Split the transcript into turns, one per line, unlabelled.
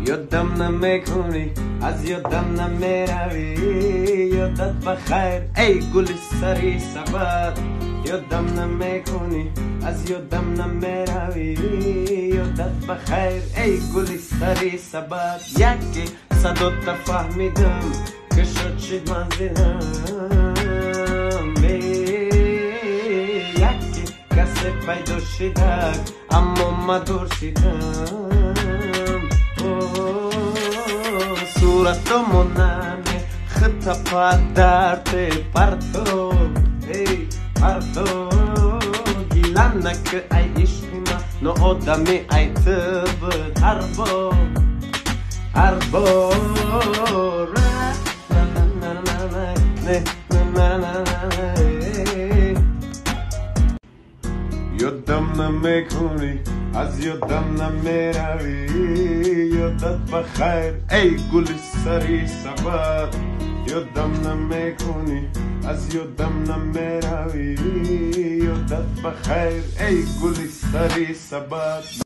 یادم نمیکنی از یادم نمیروی یادت بخیر ای گل سری سبد یادم نمیکنی از یادم نمیروی یادت بخیر ای گل سری سبد یکی صدا فهمیدم که شد شد منزلم یکی کسی پیدا شده اما مدور شدم صورت منامه خطا پدرت پرتو ای پرتو گیلم نکه ای عشقی ما نو آدمی ای تبت هر بار یادم نمیکنی از یادم نمیروی یادت بخیر ای گل سری سبد یادم نمیکنی از یادم نمیروی یادت بخیر ای گل سری سبد